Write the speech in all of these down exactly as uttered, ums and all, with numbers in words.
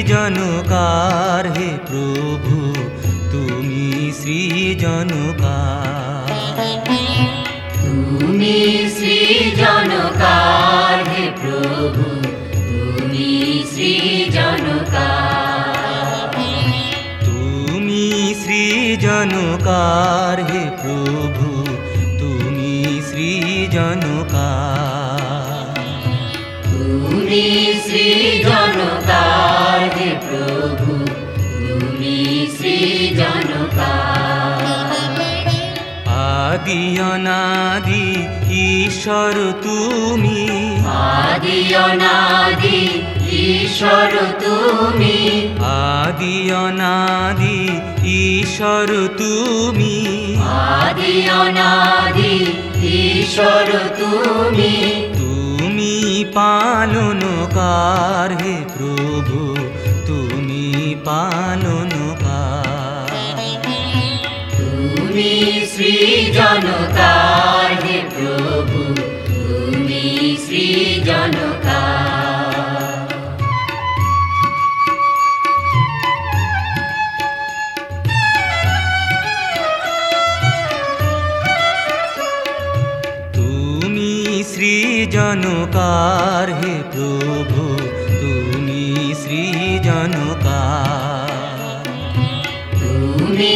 সৃজনকার হে প্রভু তুমি সৃজনকার। তুমি সৃজনকার হে প্রভু তুমি সৃজনকার। তুমি সৃজনকার হে প্রভু তুমি সৃজনকার। তুমি সৃজনকার হে প্রভু তুমি সৃজনকার। আদি অনাদি ঈশ্বর তুমি, আদি অনাদি ঈশ্বর তুমি, আদি অনাদি ঈশ্বর তুমি, আদি অনাদি ঈশ্বর তুমি। তুমি পালনকার হে প্রভু তুমি পালনকার। তুমি সৃজনকার হে প্রভু তুমি সৃজনকার। তুমি সৃজনকার হে প্রভু তুমি সৃজনকার। তুমি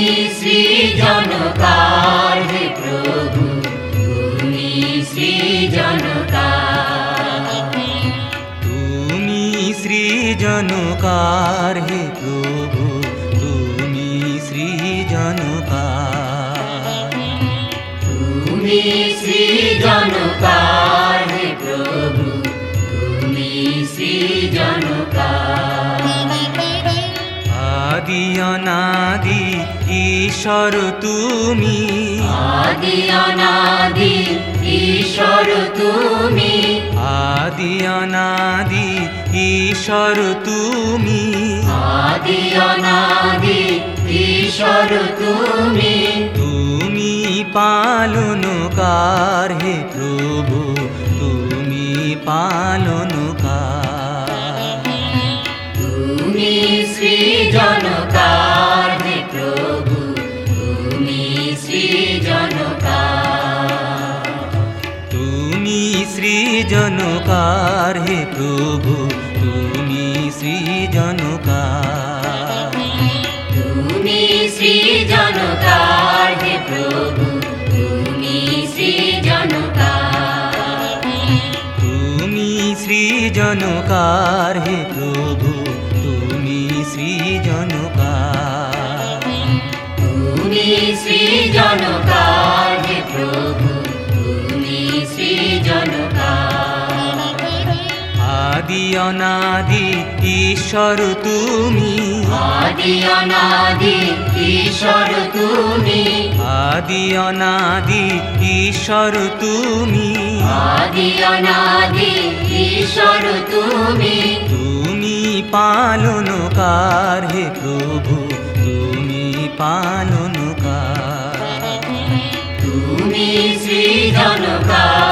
সৃজনকার হে প্রভু তুমি সৃজনকার। তুমি সৃজনকার হে প্রভু তুমি সৃজনকার। তুমি সৃজনকার হে প্রভু তুমি সৃজনকার। আদি অনাদি ঈশ্বর তুমি, আদি অনাদি ঈশ্বর তুমি, আদি অনাদি ঈশ্বর তুমি, আদি অনাদি ঈশ্বর তুমি। তুমি পালনকার হে প্রভু তুমি পালনকার। তুমি সৃজনকার হে প্রভু তুমি সৃজনকার। তুমি সৃজনকার হে প্রভু তুমি সৃজনকার। তুমি সৃজনকার হে প্রভু তুমি সৃজনকার। তুমি সৃজনকার হে প্রভু তুমি সৃজনকার। তুমি সৃজনকার হে প্রভু তুমি সৃজনকার। আদি অনাদি ঈশ্বর তুমি, আদি অনাদি ঈশ্বর তুমি, আদি অনাদি ঈশ্বর তুমি, আদি অনাদি ঈশ্বর তুমি। তুমি পালনকার হে প্রভু তুমি পালনকার। তুমি সৃজনকার